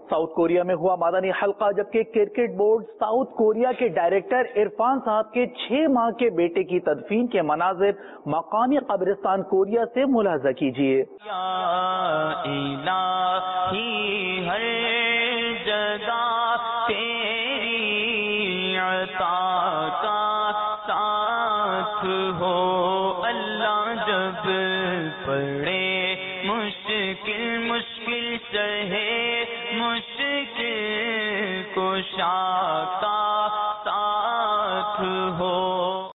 South Korea में हुआ मादनी हल्का, जबकि क्रिकेट बोर्ड साउथ कोरिया के डायरेक्टर इरफान साहब के 6 माह के बेटे की तदफीन के मनाजिर मकामी कब्रिस्तान कोरिया से मुलाजा कीजिए। हर जगह तेरी अता का साथ हो अल्लाह, जब पड़े मुश्किल सहे मुश्किल कुशा का साथ हो।